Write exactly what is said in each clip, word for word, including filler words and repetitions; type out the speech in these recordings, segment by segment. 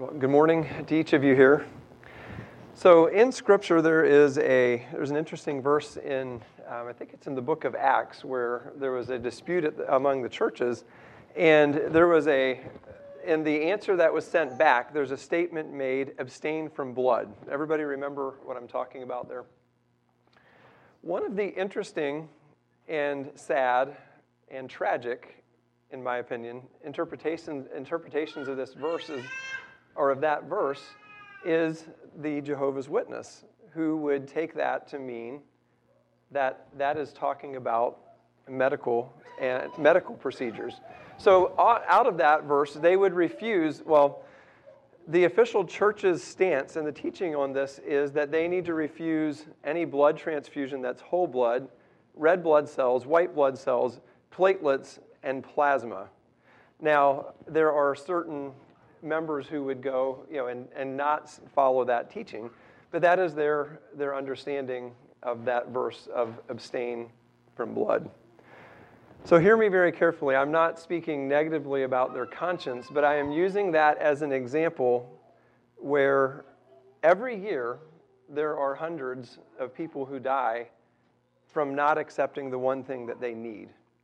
Well, good morning to each of you here. So in Scripture, there is a there's an interesting verse in um, I think it's in the book of Acts where there was a dispute at the, among the churches, and there was a in the answer that was sent back. There's a statement made: "Abstain from blood." Everybody remember what I'm talking about there? One of the interesting and sad and tragic, in my opinion, interpretations interpretations of this verse is, or of that verse, is the Jehovah's Witness, who would take that to mean that that is talking about medical and medical procedures. So out of that verse, they would refuse. Well, the official church's stance and the teaching on this is that they need to refuse any blood transfusion that's whole blood, red blood cells, white blood cells, platelets, and plasma. Now, there are certain members who would go, you know, and, and not follow that teaching, but that is their their understanding of that verse of abstain from blood. So hear me very carefully. I'm not speaking negatively about their conscience, but I am using that as an example where every year there are hundreds of people who die from not accepting the one thing that they need.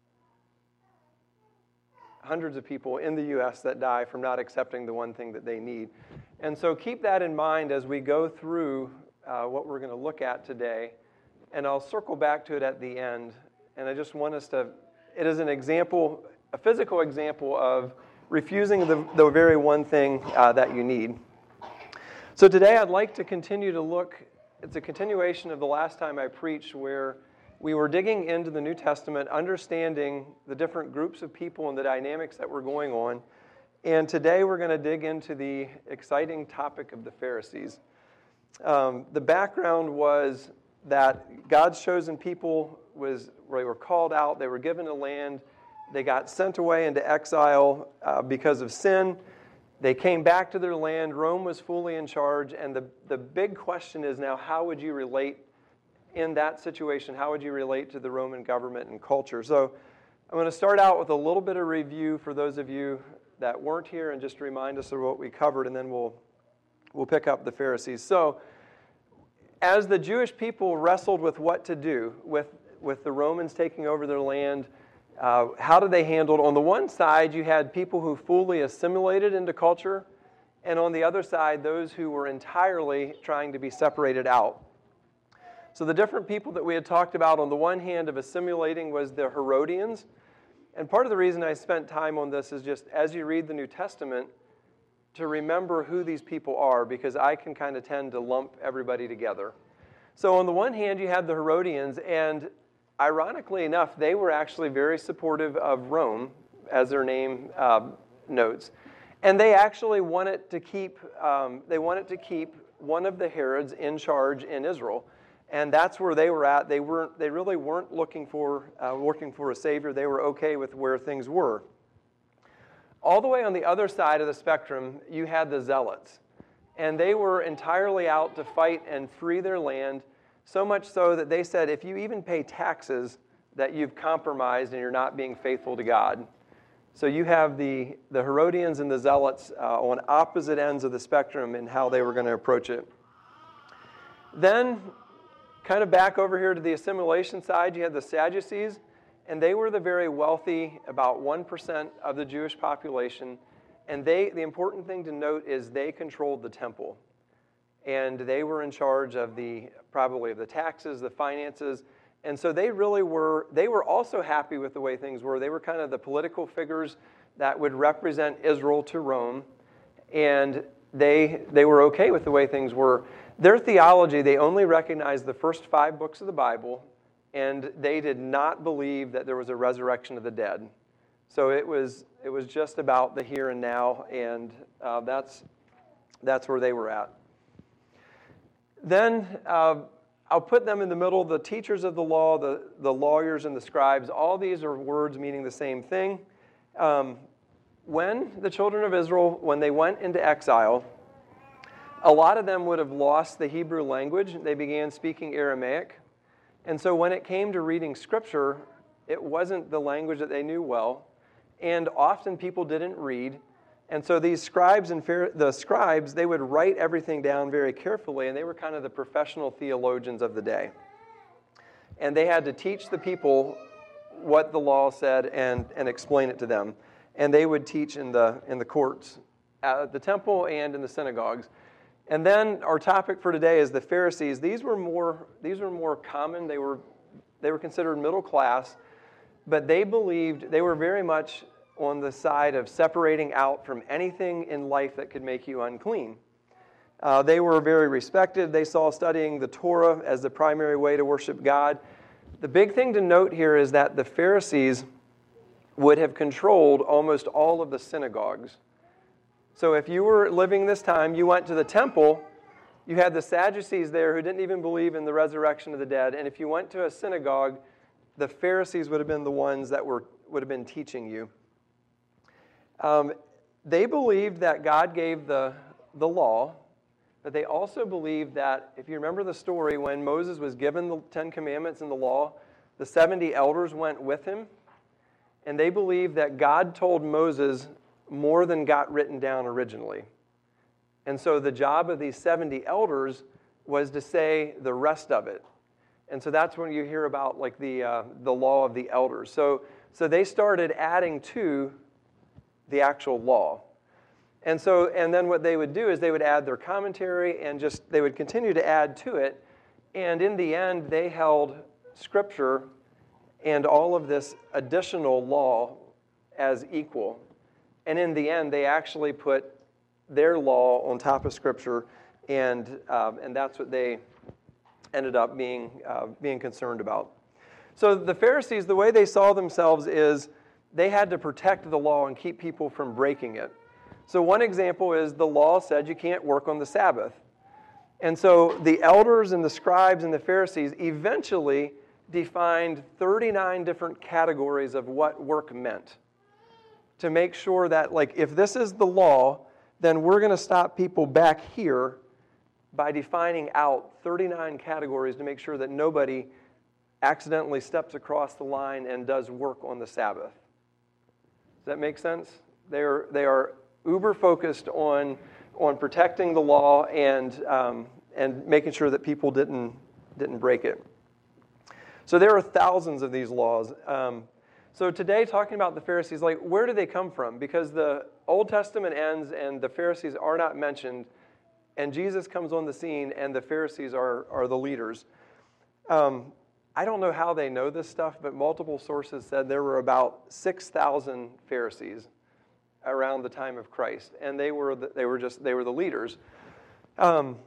Hundreds of people in the U S that die from not accepting the one thing that they need. And so keep that in mind as we go through uh, what we're going to look at today. And I'll circle back to it at the end. And I just want us to, it is an example, a physical example of refusing the, the very one thing uh, that you need. So today I'd like to continue to look, it's a continuation of the last time I preached, where we were digging into the New Testament, understanding the different groups of people and the dynamics that were going on. And today we're going to dig into the exciting topic of the Pharisees. Um, the background was that God's chosen people was they were called out, they were given a land, they got sent away into exile uh, because of sin. They came back to their land, Rome was fully in charge, and the, the big question is now, how would you relate in that situation? How would you relate to the Roman government and culture? So I'm going to start out with a little bit of review for those of you that weren't here and just remind us of what we covered, and then we'll we'll pick up the Pharisees. So as the Jewish people wrestled with what to do with, with the Romans taking over their land, uh, how did they handle it? On the one side, you had people who fully assimilated into culture, and on the other side, those who were entirely trying to be separated out. So the different people that we had talked about on the one hand of assimilating was the Herodians. And part of the reason I spent time on this is just as you read the New Testament, to remember who these people are, because I can kind of tend to lump everybody together. So on the one hand, you had the Herodians, and ironically enough, they were actually very supportive of Rome, as their name uh, notes. And they actually wanted to keep, um, they wanted to keep one of the Herods in charge in Israel. And that's where they were at. They weren't. They really weren't looking for uh, looking for a savior. They were okay with where things were. All the way on the other side of the spectrum, you had the Zealots, and they were entirely out to fight and free their land. So much so that they said, if you even pay taxes, that you've compromised and you're not being faithful to God. So you have the the Herodians and the Zealots uh, on opposite ends of the spectrum in how they were going to approach it. Then, kind of back over here to the assimilation side, you had the Sadducees, and they were the very wealthy, about one percent of the Jewish population. And they, the important thing to note is they controlled the temple. And they were in charge of the, probably of the taxes, the finances. And so they really were, they were also happy with the way things were. They were kind of the political figures that would represent Israel to Rome. And they, they were okay with the way things were. Their theology, they only recognized the first five books of the Bible, and they did not believe that there was a resurrection of the dead. So it was it was just about the here and now, and uh, that's that's where they were at. Then uh, I'll put them in the middle, the teachers of the law, the, the lawyers and the scribes. All these are words meaning the same thing. Um, when the children of Israel, when they went into exile, a lot of them would have lost the Hebrew language. They began speaking Aramaic. And so when it came to reading Scripture, it wasn't the language that they knew well. And often people didn't read. And so these scribes and the scribes, they would write everything down very carefully, and they were kind of the professional theologians of the day. And they had to teach the people what the law said and, and explain it to them. And they would teach in the in the courts, at the temple and in the synagogues. And then our topic for today is the Pharisees. These were more these were more common. They were they were considered middle class, but they believed they were very much on the side of separating out from anything in life that could make you unclean. Uh, they were very respected. They saw studying the Torah as the primary way to worship God. The big thing to note here is that the Pharisees would have controlled almost all of the synagogues. So if you were living this time, you went to the temple, you had the Sadducees there who didn't even believe in the resurrection of the dead. And if you went to a synagogue, the Pharisees would have been the ones that were would have been teaching you. Um, they believed that God gave the, the law, but they also believed that, if you remember the story, when Moses was given the Ten Commandments and the law, the seventy elders went with him, and they believed that God told Moses more than got written down originally. And so the job of these seventy elders was to say the rest of it. And so that's when you hear about like the uh, the law of the elders. So so they started adding to the actual law. And so, and then what they would do is they would add their commentary and just, they would continue to add to it. And in the end, they held Scripture and all of this additional law as equal. And in the end, they actually put their law on top of Scripture, and um, and that's what they ended up being uh, being concerned about. So the Pharisees, the way they saw themselves is they had to protect the law and keep people from breaking it. So one example is the law said you can't work on the Sabbath. And so the elders and the scribes and the Pharisees eventually defined thirty-nine different categories of what work meant to make sure that, like, if this is the law, then we're going to stop people back here by defining out thirty-nine categories to make sure that nobody accidentally steps across the line and does work on the Sabbath. Does that make sense? They are, they are uber focused on, on protecting the law and, um, and making sure that people didn't, didn't break it. So there are thousands of these laws. Um, so today, talking about the Pharisees, like, where do they come from? Because the Old Testament ends and the Pharisees are not mentioned, and Jesus comes on the scene and the Pharisees are, are the leaders. Um, I don't know how they know this stuff, but multiple sources said there were about six thousand Pharisees around the time of Christ, and they were the, they were just they were the leaders. Um,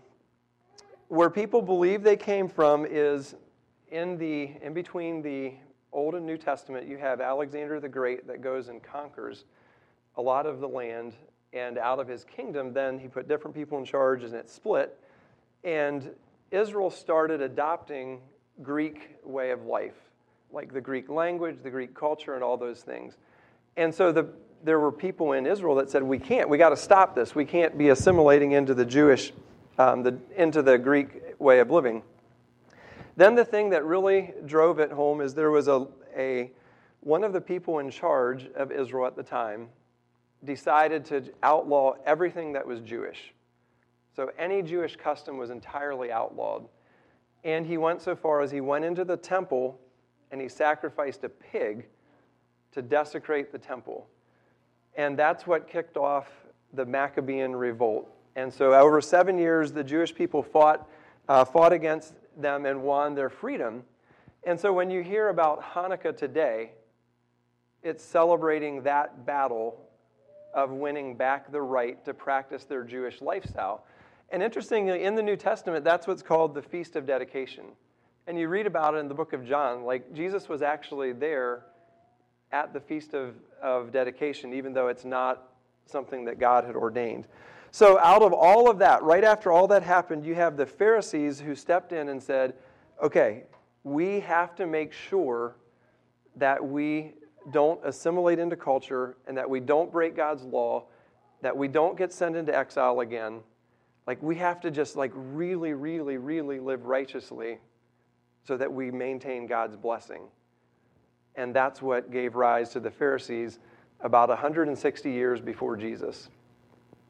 where people believe they came from is in the in between the Old and New Testament. You have Alexander the Great that goes and conquers a lot of the land, and out of his kingdom, then he put different people in charge, and it split. And Israel started adopting Greek way of life, like the Greek language, the Greek culture, and all those things. And so the, there were people in Israel that said, we can't, we got to stop this. We can't be assimilating into the Jewish, um, the, into the Greek way of living. Then the thing that really drove it home is there was a, a one of the people in charge of Israel at the time decided to outlaw everything that was Jewish. So any Jewish custom was entirely outlawed. And he went so far as he went into the temple and he sacrificed a pig to desecrate the temple. And that's what kicked off the Maccabean revolt. And so over seven years, the Jewish people fought, uh, fought against them and won their freedom. And so when you hear about Hanukkah today, it's celebrating that battle of winning back the right to practice their Jewish lifestyle. And interestingly, in the New Testament, that's what's called the Feast of Dedication. And you read about it in the book of John. Like, Jesus was actually there at the Feast of, of Dedication, even though it's not something that God had ordained. So out of all of that, right after all that happened, you have the Pharisees who stepped in and said, okay, we have to make sure that we don't assimilate into culture and that we don't break God's law, that we don't get sent into exile again. Like, we have to just like really, really, really live righteously so that we maintain God's blessing. And that's what gave rise to the Pharisees about one hundred sixty years before Jesus.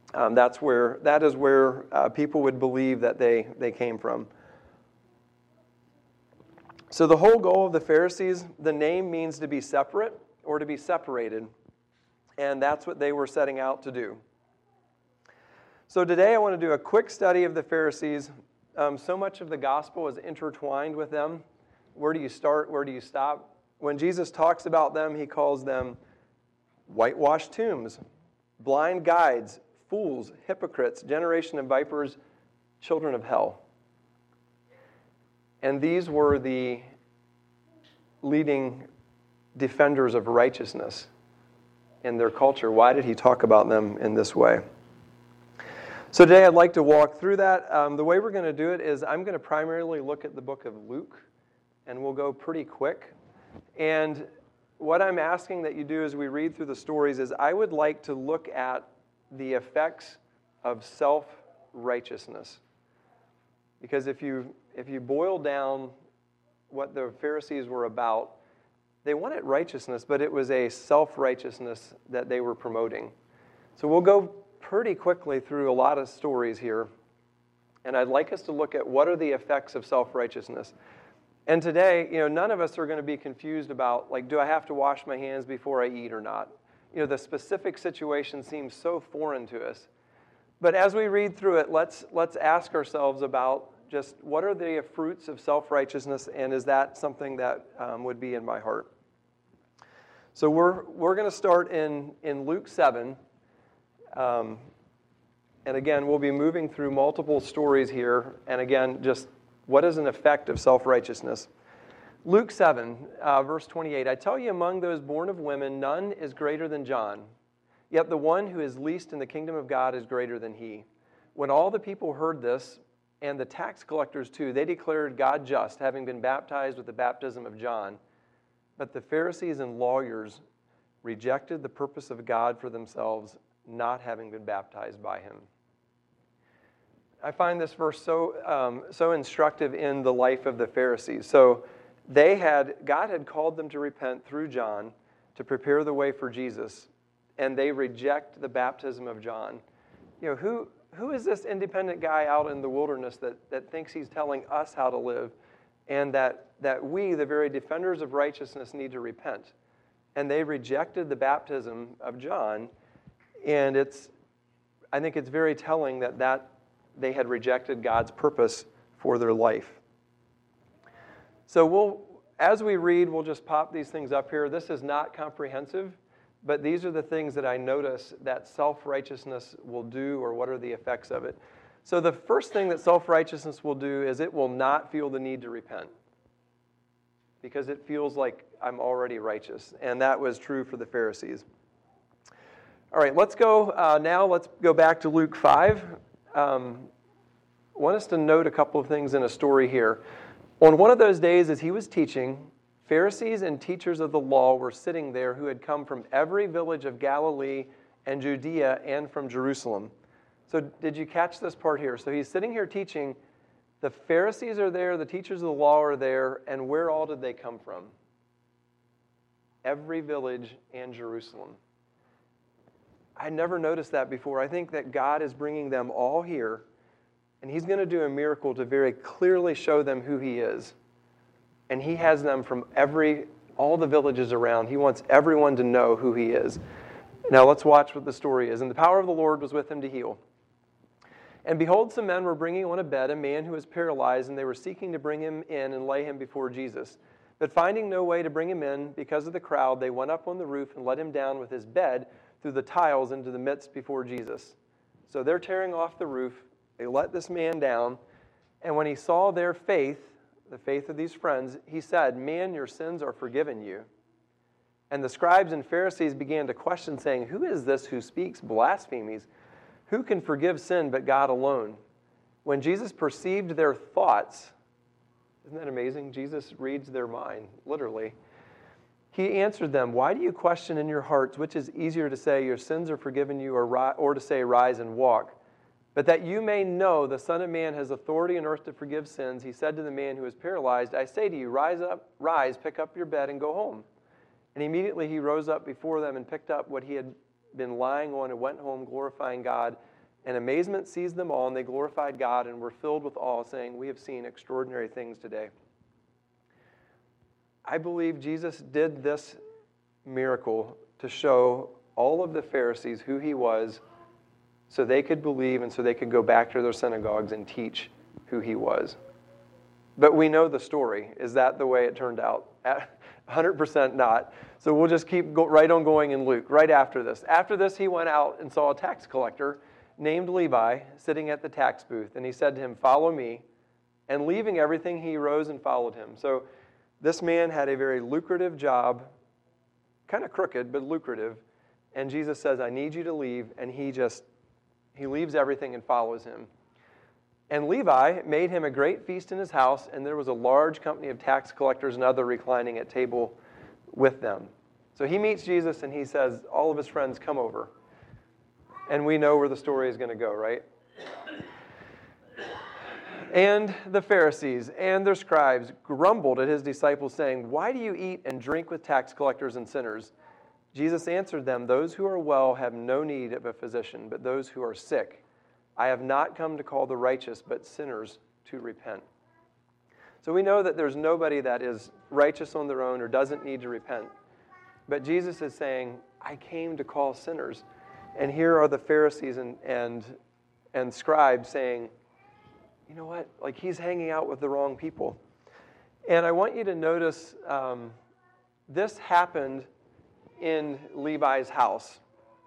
Um, that's where that is where uh, people would believe that they, they came from. So the whole goal of the Pharisees, the name means to be separate or to be separated. And that's what they were setting out to do. So today I want to do a quick study of the Pharisees. Um, so much of the gospel is intertwined with them. Where do you start? Where do you stop? When Jesus talks about them, he calls them whitewashed tombs, blind guides, fools, hypocrites, generation of vipers, children of hell. And these were the leading defenders of righteousness in their culture. Why did he talk about them in this way? So today I'd like to walk through that. Um, the way we're going to do it is I'm going to primarily look at the book of Luke, and we'll go pretty quick. And what I'm asking that you do as we read through the stories is I would like to look at the effects of self-righteousness. Because if you if you boil down what the Pharisees were about, they wanted righteousness, but it was a self-righteousness that they were promoting. So we'll go pretty quickly through a lot of stories here, and I'd like us to look at what are the effects of self-righteousness. And today, you know, none of us are going to be confused about, like, do I have to wash my hands before I eat or not? You know, the specific situation seems so foreign to us. But as we read through it, let's let's ask ourselves about just what are the fruits of self-righteousness, and is that something that um, would be in my heart? So we're we're going to start in, in Luke seven. Um, and again, we'll be moving through multiple stories here. And again, just what is an effect of self-righteousness? Luke seven, uh, verse twenty-eight. I tell you, among those born of women, none is greater than John. Yet the one who is least in the kingdom of God is greater than he. When all the people heard this, and the tax collectors too, they declared God just, having been baptized with the baptism of John. But the Pharisees and lawyers rejected the purpose of God for themselves, not having been baptized by him. I find this verse so um, so instructive in the life of the Pharisees. So they had God had called them to repent through John to prepare the way for Jesus, and they reject the baptism of John. You know, who who is this independent guy out in the wilderness that, that thinks he's telling us how to live, and that that we, the very defenders of righteousness, need to repent? And they rejected the baptism of John, and it's I think it's very telling that that they had rejected God's purpose for their life. So we'll, as we read, we'll just pop these things up here. This is not comprehensive, but these are the things that I notice that self-righteousness will do, or what are the effects of it. So the first thing that self-righteousness will do is it will not feel the need to repent, because it feels like I'm already righteous. And that was true for the Pharisees. All right, let's go uh, now. Let's go back to Luke five. Um, I want us to note a couple of things in a story here. On one of those days, as he was teaching, Pharisees and teachers of the law were sitting there who had come from every village of Galilee and Judea and from Jerusalem. So did you catch this part here? So he's sitting here teaching. The Pharisees are there, the teachers of the law are there, and where all did they come from? Every village and Jerusalem. I never noticed that before. I think that God is bringing them all here, and he's going to do a miracle to very clearly show them who he is. And he has them from every, all the villages around. He wants everyone to know who he is. Now let's watch what the story is. And the power of the Lord was with him to heal. And behold, some men were bringing on a bed a man who was paralyzed, and they were seeking to bring him in and lay him before Jesus. But finding no way to bring him in because of the crowd, they went up on the roof and let him down with his bed through the tiles into the midst before Jesus. So they're tearing off the roof. They let this man down. And when he saw their faith, the faith of these friends, he said, "Man, your sins are forgiven you." And the scribes and Pharisees began to question, saying, "Who is this who speaks blasphemies? Who can forgive sin but God alone?" When Jesus perceived their thoughts, isn't that amazing? Jesus reads their mind, literally. He answered them, "Why do you question in your hearts which is easier to say, 'Your sins are forgiven you,' or, ri- or to say, 'Rise and walk'? But that you may know the Son of Man has authority on earth to forgive sins," he said to the man who was paralyzed, "I say to you, rise up, rise, pick up your bed, and go home." And immediately he rose up before them and picked up what he had been lying on and went home glorifying God. And amazement seized them all, and they glorified God and were filled with awe, saying, "We have seen extraordinary things today." I believe Jesus did this miracle to show all of the Pharisees who he was, so they could believe and so they could go back to their synagogues and teach who he was. But we know the story. Is that the way it turned out? one hundred percent not. So we'll just keep go, right on going in Luke, right after this. After this, he went out and saw a tax collector named Levi sitting at the tax booth. And he said to him, "Follow me." And leaving everything, he rose and followed him. So this man had a very lucrative job, kind of crooked, but lucrative. And Jesus says, "I need you to leave." And he just, he leaves everything and follows him. And Levi made him a great feast in his house, and there was a large company of tax collectors and other reclining at table with them. So he meets Jesus, and he says, all of his friends, come over. And we know where the story is going to go, right? And the Pharisees and their scribes grumbled at his disciples, saying, "Why do you eat and drink with tax collectors and sinners?" Jesus answered them, "Those who are well have no need of a physician, but those who are sick. I have not come to call the righteous, but sinners to repent." So we know that there's nobody that is righteous on their own or doesn't need to repent. But Jesus is saying, I came to call sinners. And here are the Pharisees and, and, and scribes saying, you know what? Like, he's hanging out with the wrong people. And I want you to notice um, this happened in Levi's house.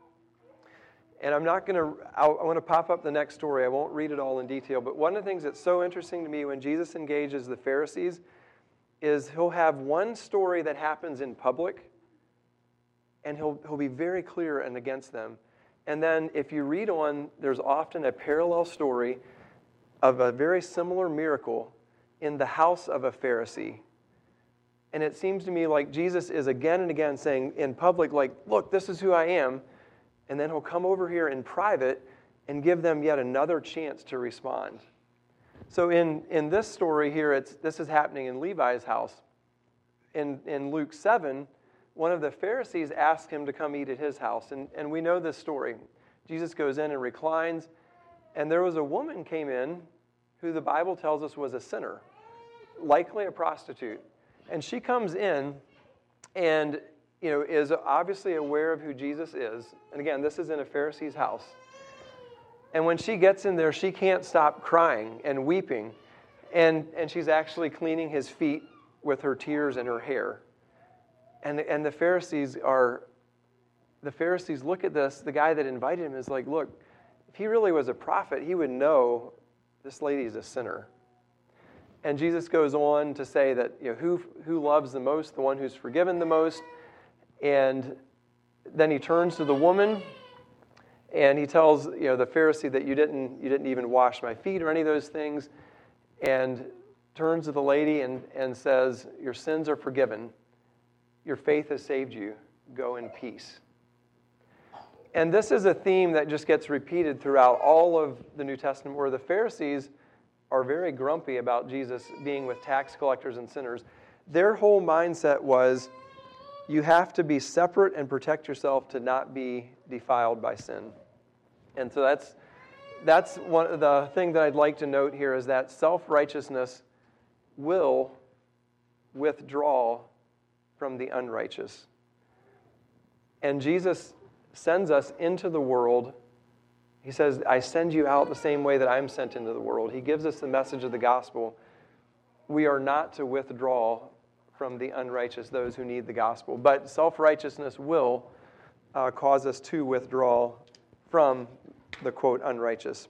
And I'm not going to, I want to pop up the next story. I won't read it all in detail. But one of the things that's so interesting to me when Jesus engages the Pharisees is he'll have one story that happens in public, and he'll, he'll be very clear and against them. And then if you read on, there's often a parallel story of a very similar miracle in the house of a Pharisee. And it seems to me like Jesus is again and again saying in public, like, look, this is who I am. And then he'll come over here in private and give them yet another chance to respond. So in, in this story here, it's this is happening in Levi's house. In, in Luke seven, one of the Pharisees asked him to come eat at his house. And, and we know this story. Jesus goes in and reclines. And there was a woman came in who the Bible tells us was a sinner, likely a prostitute. And she comes in and you know, is obviously aware of who Jesus is. And again, this is in a Pharisee's house. And when she gets in there, she can't stop crying and weeping. And, and she's actually cleaning his feet with her tears and her hair. And, and the Pharisees are, the Pharisees look at this. The guy that invited him is like, look, if he really was a prophet, he would know this lady is a sinner. And Jesus goes on to say that, you know, who, who loves the most? The one who's forgiven the most. And then he turns to the woman and he tells, you know, the Pharisee that you didn't you didn't even wash my feet or any of those things, and turns to the lady and, and says, your sins are forgiven. Your faith has saved you. Go in peace. And this is a theme that just gets repeated throughout all of the New Testament, where the Pharisees are very grumpy about Jesus being with tax collectors and sinners. Their whole mindset was, you have to be separate and protect yourself to not be defiled by sin. And so that's that's one the thing that I'd like to note here is that self-righteousness will withdraw from the unrighteous. And Jesus sends us into the world. He says, I send you out the same way that I'm sent into the world. He gives us the message of the gospel. We are not to withdraw from the unrighteous, those who need the gospel. But self-righteousness will uh, cause us to withdraw from the, quote, unrighteous.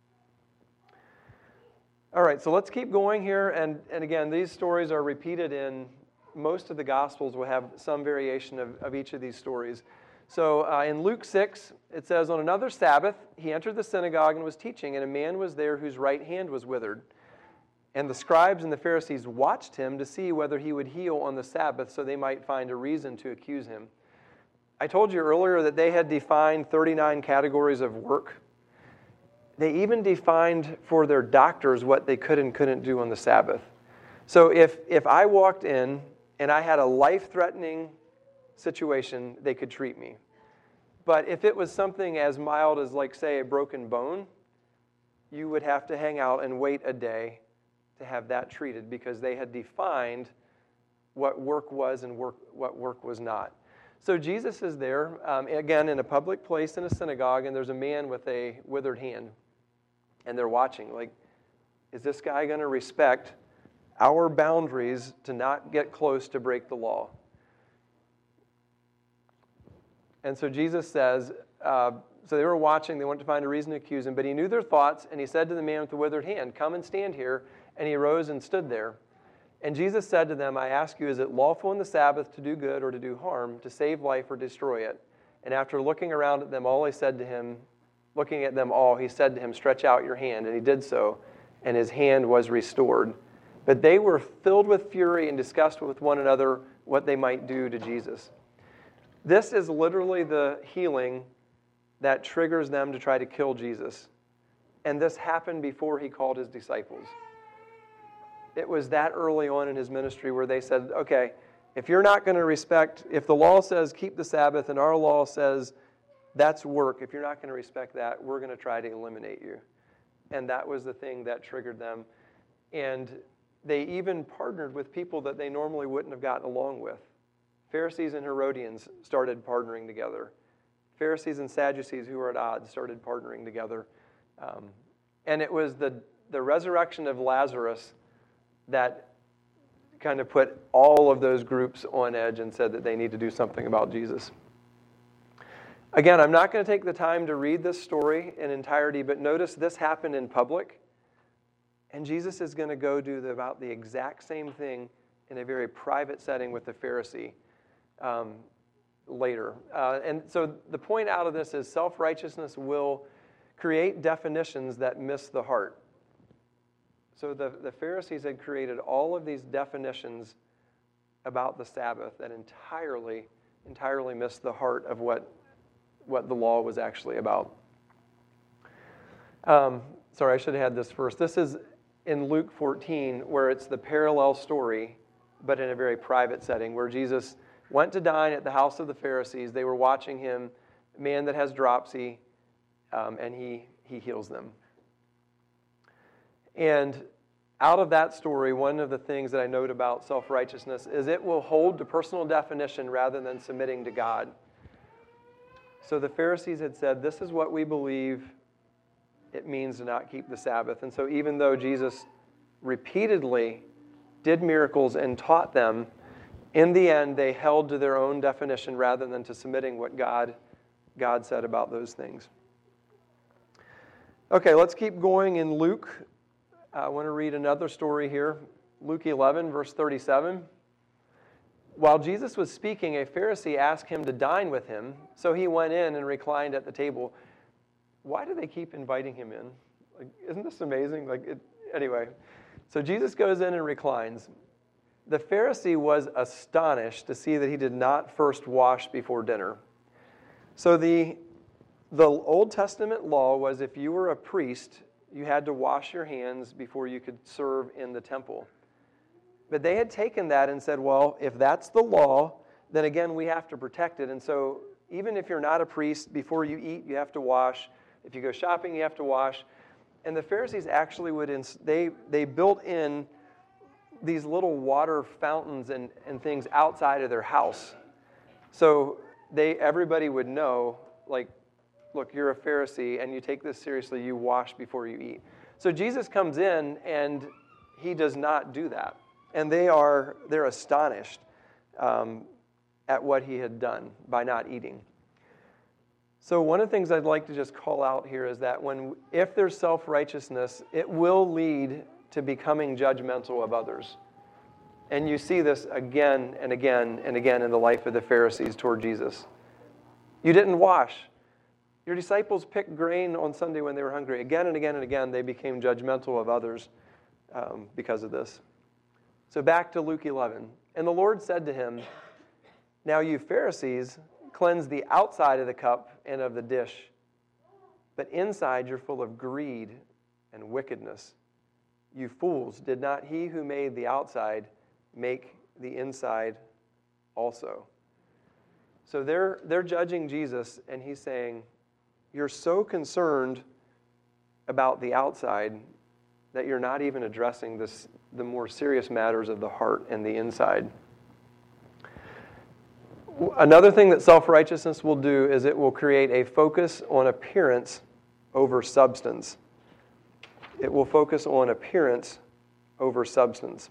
All right, so let's keep going here. And, and again, these stories are repeated in most of the Gospels will have some variation of, of each of these stories. So uh, in Luke six, it says, on another Sabbath, he entered the synagogue and was teaching, and a man was there whose right hand was withered. And the scribes and the Pharisees watched him to see whether he would heal on the Sabbath so they might find a reason to accuse him. I told you earlier that they had defined thirty-nine categories of work. They even defined for their doctors what they could and couldn't do on the Sabbath. So if, if I walked in and I had a life-threatening situation, they could treat me. But if it was something as mild as, like, say, a broken bone, you would have to hang out and wait a day to have that treated, because they had defined what work was and work, what work was not. So Jesus is there, um, again, in a public place in a synagogue, and there's a man with a withered hand. And they're watching, like, is this guy going to respect our boundaries to not get close to break the law? And so Jesus says, uh, so they were watching, they wanted to find a reason to accuse him, but he knew their thoughts, and he said to the man with the withered hand, come and stand here. And he arose and stood there. And Jesus said to them, I ask you, is it lawful in the Sabbath to do good or to do harm, to save life or destroy it? And after looking around at them all, he said to him, looking at them all, he said to him, stretch out your hand. And he did so, and his hand was restored. But they were filled with fury and discussed with one another what they might do to Jesus. This is literally the healing that triggers them to try to kill Jesus. And this happened before he called his disciples. It was that early on in his ministry where they said, okay, if you're not going to respect, if the law says keep the Sabbath and our law says that's work, if you're not going to respect that, we're going to try to eliminate you. And that was the thing that triggered them. And they even partnered with people that they normally wouldn't have gotten along with. Pharisees and Herodians started partnering together. Pharisees and Sadducees who were at odds started partnering together. Um, and it was the, the resurrection of Lazarus that kind of put all of those groups on edge and said that they need to do something about Jesus. Again, I'm not going to take the time to read this story in entirety, but notice this happened in public, and Jesus is going to go do the, about the exact same thing in a very private setting with the Pharisee um, later. Uh, and so the point out of this is self-righteousness will create definitions that miss the heart. So the, the Pharisees had created all of these definitions about the Sabbath that entirely, entirely missed the heart of what, what the law was actually about. Um, sorry, I should have had this first. This is in Luke fourteen, where it's the parallel story, but in a very private setting, where Jesus went to dine at the house of the Pharisees. They were watching him, a man that has dropsy, um, and he, he heals them. And out of that story, one of the things that I note about self-righteousness is it will hold to personal definition rather than submitting to God. So the Pharisees had said, this is what we believe it means to not keep the Sabbath. And so even though Jesus repeatedly did miracles and taught them, in the end they held to their own definition rather than to submitting what God, God said about those things. Okay, let's keep going in Luke. I want to read another story here. Luke eleven, verse thirty-seven. While Jesus was speaking, a Pharisee asked him to dine with him, so he went in and reclined at the table. Why do they keep inviting him in? Like, isn't this amazing? Like, it, anyway, so Jesus goes in and reclines. The Pharisee was astonished to see that he did not first wash before dinner. So the, the Old Testament law was if you were a priest, you had to wash your hands before you could serve in the temple. But they had taken that and said, well, if that's the law, then again, we have to protect it. And so even if you're not a priest, before you eat, you have to wash. If you go shopping, you have to wash. And the Pharisees actually would, ins- they, they built in these little water fountains and, and things outside of their house. So they everybody would know, like, look, you're a Pharisee and you take this seriously, you wash before you eat. So Jesus comes in and he does not do that. And they are, they're astonished um, at what he had done by not eating. So one of the things I'd like to just call out here is that when, if there's self-righteousness, it will lead to becoming judgmental of others. And you see this again and again and again in the life of the Pharisees toward Jesus. You didn't wash. Your disciples picked grain on Sunday when they were hungry. Again and again and again, they became judgmental of others um, because of this. So back to Luke eleven. And the Lord said to him, now you Pharisees cleanse the outside of the cup and of the dish, but inside you're full of greed and wickedness. You fools, did not he who made the outside make the inside also? So they're, they're judging Jesus, and he's saying, you're so concerned about the outside that you're not even addressing this, the more serious matters of the heart and the inside. Another thing that self-righteousness will do is it will create a focus on appearance over substance. It will focus on appearance over substance.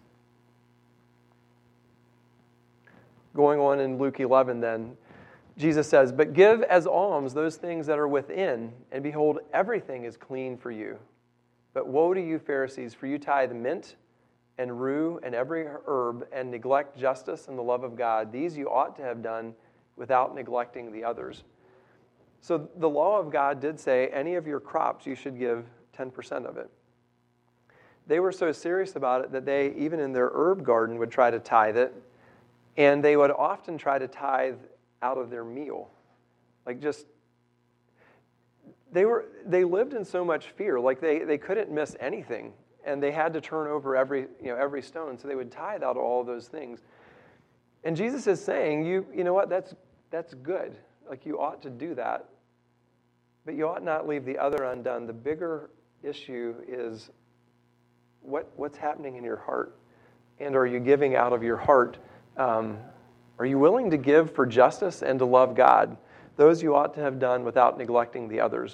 Going on in Luke eleven then, Jesus says, "But give as alms those things that are within, and behold, everything is clean for you. But woe to you, Pharisees, for you tithe mint and rue and every herb, and neglect justice and the love of God. These you ought to have done without neglecting the others." So the law of God did say any of your crops you should give ten percent of it. They were so serious about it that they, even in their herb garden, would try to tithe it, and they would often try to tithe out of their meal. Like just, they were they lived in so much fear, like they, they couldn't miss anything. And they had to turn over every, you know, every stone, so they would tithe out of all of those things. And Jesus is saying, you, you know what, that's that's good. Like you ought to do that. But you ought not leave the other undone. The bigger issue is what what's happening in your heart. And are you giving out of your heart? Um, are you willing to give for justice and to love God? Those you ought to have done without neglecting the others.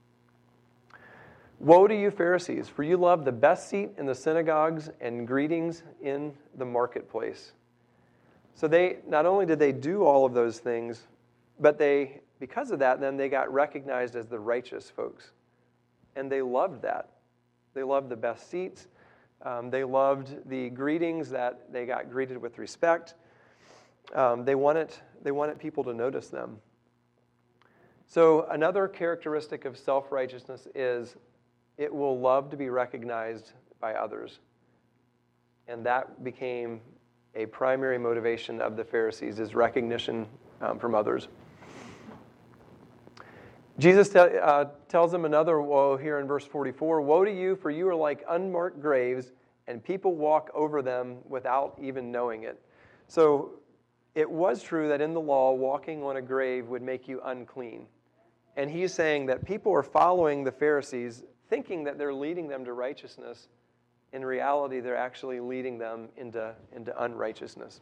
Woe to you, Pharisees, for you love the best seat in the synagogues and greetings in the marketplace. So they, not only did they do all of those things, but they, because of that, then they got recognized as the righteous folks. And they loved that. They loved the best seats. Um, they loved the greetings, that they got greeted with respect. Um, they wanted, they wanted people to notice them. So another characteristic of self-righteousness is it will love to be recognized by others. And that became a primary motivation of the Pharisees, is recognition um, from others. Jesus te- uh, tells them another woe here in verse forty-four. "Woe to you, for you are like unmarked graves, and people walk over them without even knowing it." So it was true that in the law, walking on a grave would make you unclean. And he's saying that people are following the Pharisees, thinking that they're leading them to righteousness. In reality, they're actually leading them into, into unrighteousness.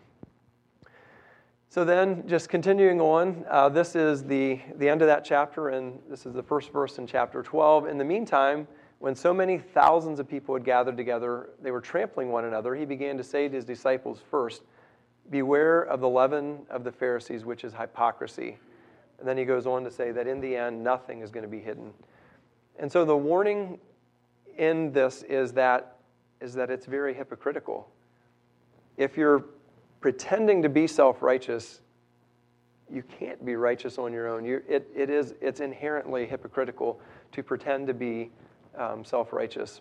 So then, just continuing on, uh, this is the, the end of that chapter, and this is the first verse in chapter twelve. "In the meantime, when so many thousands of people had gathered together, they were trampling one another, he began to say to his disciples first, 'Beware of the leaven of the Pharisees, which is hypocrisy.' And then he goes on to say that in the end, nothing is going to be hidden." And so the warning in this is that, is that it's very hypocritical. If you're pretending to be self-righteous, you can't be righteous on your own. You, it, it is, it's inherently hypocritical to pretend to be um, self-righteous.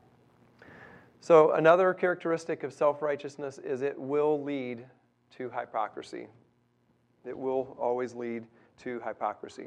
So another characteristic of self-righteousness is it will lead to hypocrisy. It will always lead to hypocrisy.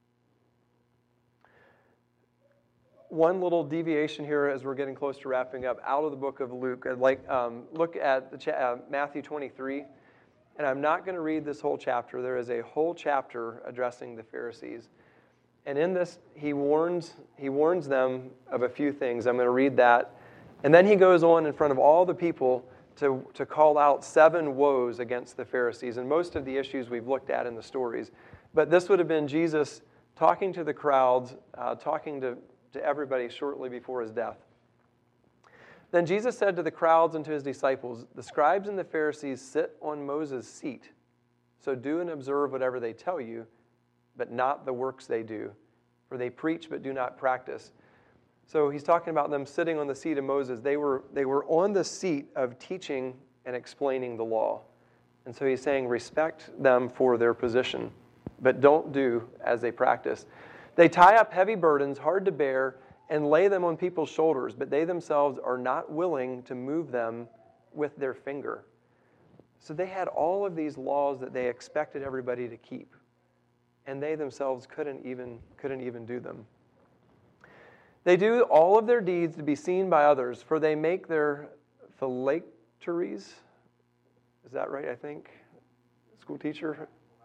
One little deviation here as we're getting close to wrapping up out of the book of Luke. I'd like um, look at the cha- uh, Matthew twenty-three, and I'm not going to read this whole chapter. There is a whole chapter addressing the Pharisees, and in this he warns he warns them of a few things. I'm going to read that, and then he goes on in front of all the people to to call out seven woes against the Pharisees, and most of the issues we've looked at in the stories. But this would have been Jesus talking to the crowds, uh, talking to to everybody shortly before his death. "Then Jesus said to the crowds and to his disciples, 'The scribes and the Pharisees sit on Moses' seat. So do and observe whatever they tell you, but not the works they do. For they preach but do not practice.'" So he's talking about them sitting on the seat of Moses. They were, they were on the seat of teaching and explaining the law. And so he's saying respect them for their position, but don't do as they practice. "They tie up heavy burdens, hard to bear, and lay them on people's shoulders, but they themselves are not willing to move them with their finger." So they had all of these laws that they expected everybody to keep, and they themselves couldn't even, couldn't even do them. "They do all of their deeds to be seen by others, for they make their phylacteries," is that right, I think? School teacher?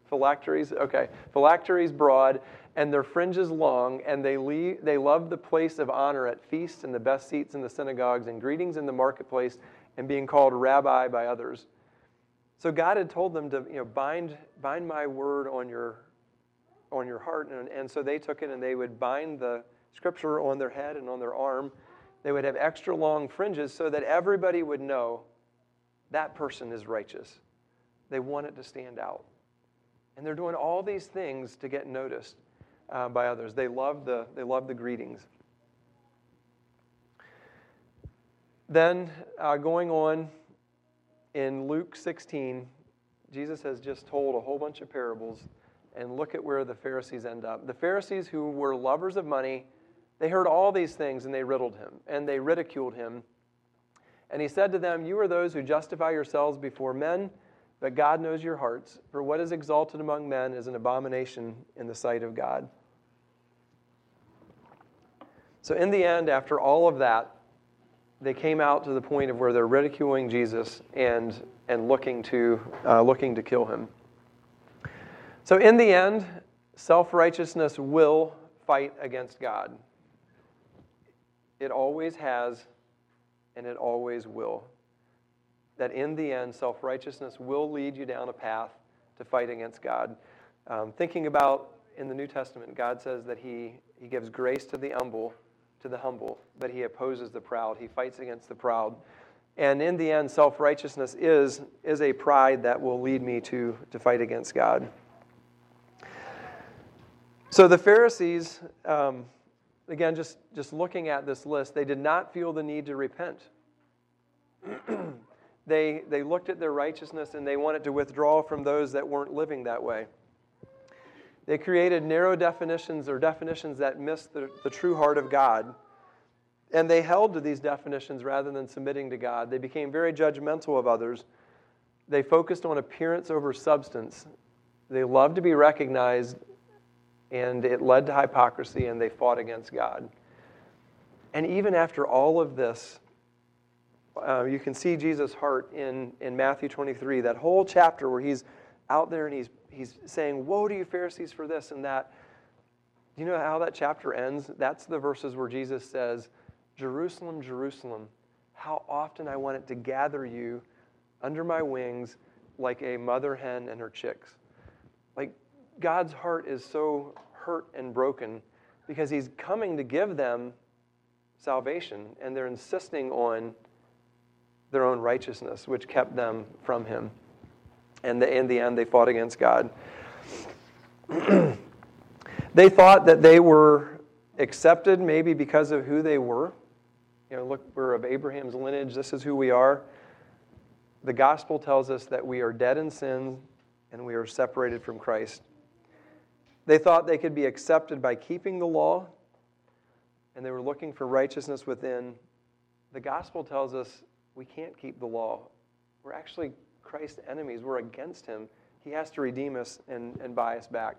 Phylacteries, okay. Phylacteries broad, and their fringes long, and they leave, they love the place of honor at feasts and the best seats in the synagogues and greetings in the marketplace and being called rabbi by others. So God had told them to, you know, bind bind my word on your on your heart, and, and so they took it and they would bind the scripture on their head and on their arm. They would have extra long fringes so that everybody would know that person is righteous. They want it to stand out. And they're doing all these things to get noticed uh, by others. They love the they love the greetings. Then uh, going on in Luke sixteen, Jesus has just told a whole bunch of parables, and look at where the Pharisees end up. The Pharisees, who were lovers of money, they heard all these things and they riddled him and they ridiculed him. And he said to them, "You are those who justify yourselves before men, but God knows your hearts. For what is exalted among men is an abomination in the sight of God." So in the end, after all of that, they came out to the point of where they're ridiculing Jesus and and looking to uh, looking to kill him. So in the end, self-righteousness will fight against God. It always has, and it always will. That in the end, self-righteousness will lead you down a path to fight against God. Um, thinking about in the New Testament, God says that he, he gives grace to the humble, to the humble, but he opposes the proud. He fights against the proud. And in the end, self-righteousness is, is a pride that will lead me to, to fight against God. So the Pharisees, um, again, just, just looking at this list, they did not feel the need to repent. they, they looked at their righteousness and they wanted to withdraw from those that weren't living that way. They created narrow definitions or definitions that missed the, the true heart of God. And they held to these definitions rather than submitting to God. They became very judgmental of others. They focused on appearance over substance. They loved to be recognized, and it led to hypocrisy, and they fought against God. And even after all of this, uh, you can see Jesus' heart in, in Matthew twenty-three, that whole chapter where he's out there and he's he's saying, "Woe to you, Pharisees, for this and that." Do you know how that chapter ends? That's the verses where Jesus says, "Jerusalem, Jerusalem, how often I wanted to gather you under my wings like a mother hen and her chicks." Like, God's heart is so hurt and broken because he's coming to give them salvation, and they're insisting on their own righteousness, which kept them from him. And the, in the end, they fought against God. They thought that they were accepted maybe because of who they were. You know, look, we're of Abraham's lineage. This is who we are. The gospel tells us that we are dead in sin and we are separated from Christ. They thought they could be accepted by keeping the law, and they were looking for righteousness within. The gospel tells us we can't keep the law. We're actually Christ's enemies. We're against him. He has to redeem us and, and buy us back.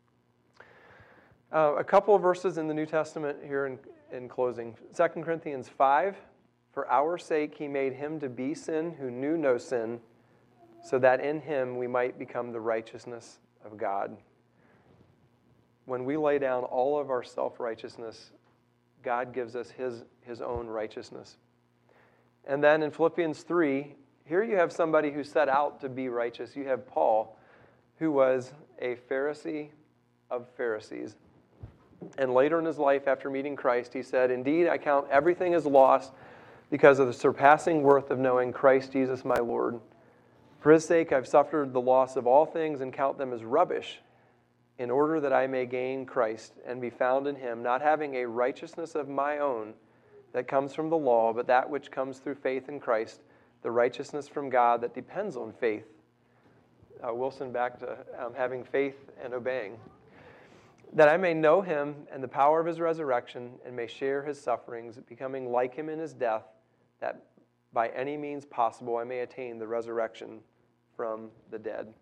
Uh, a couple of verses in the New Testament here in, in closing. Second Corinthians five, "For our sake he made him to be sin who knew no sin, so that in him we might become the righteousness of God." When we lay down all of our self-righteousness, God gives us his, his own righteousness. And then in Philippians three, here you have somebody who set out to be righteous. You have Paul, who was a Pharisee of Pharisees. And later in his life, after meeting Christ, he said, "Indeed, I count everything as loss because of the surpassing worth of knowing Christ Jesus my Lord. For his sake I've suffered the loss of all things and count them as rubbish, in order that I may gain Christ and be found in him, not having a righteousness of my own that comes from the law, but that which comes through faith in Christ, the righteousness from God that depends on faith." Uh, Wilson, back to um, having faith and obeying. "That I may know him and the power of his resurrection, and may share his sufferings, becoming like him in his death, that by any means possible I may attain the resurrection from the dead."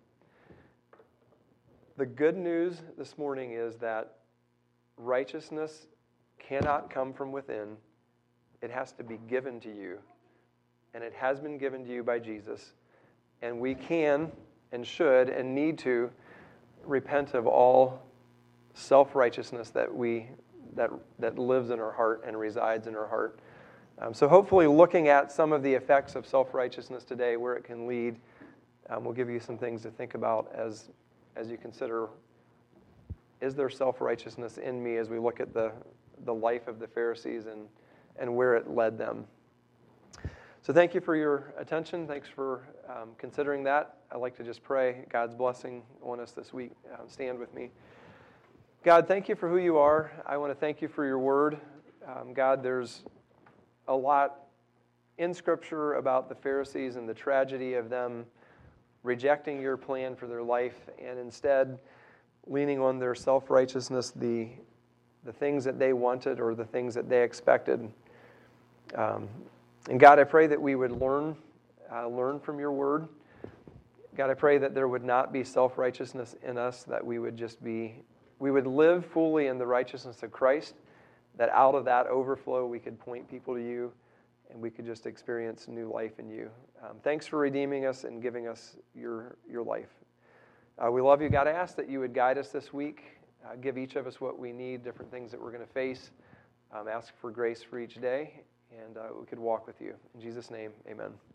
The good news this morning is that righteousness cannot come from within. It has to be given to you. And it has been given to you by Jesus. And we can and should and need to repent of all self-righteousness that we that that lives in our heart and resides in our heart. Um, so hopefully looking at some of the effects of self-righteousness today, where it can lead, um, we'll give you some things to think about as as you consider, is there self-righteousness in me, as we look at the, the life of the Pharisees and, and where it led them. So thank you for your attention. Thanks for um, considering that. I'd like to just pray God's blessing on us this week. Uh, stand with me. God, thank you for who you are. I want to thank you for your word. Um, God, there's a lot in Scripture about the Pharisees and the tragedy of them rejecting your plan for their life and instead leaning on their self-righteousness, the, the things that they wanted or the things that they expected. Um, and God, I pray that we would learn, uh, learn from your word. God, I pray that there would not be self-righteousness in us, that we would just be, we would live fully in the righteousness of Christ, that out of that overflow we could point people to you and we could just experience new life in you. Um, thanks for redeeming us and giving us your, your life. Uh, we love you. God, I ask that you would guide us this week, uh, give each of us what we need, different things that we're going to face. Um, ask for grace for each day, and uh, we could walk with you. In Jesus' name, amen.